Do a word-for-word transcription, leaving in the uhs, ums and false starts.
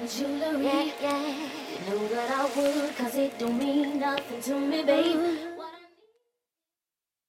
jewelry. Yeah, yeah. You know that I would, cause it don't mean nothing to me, babe.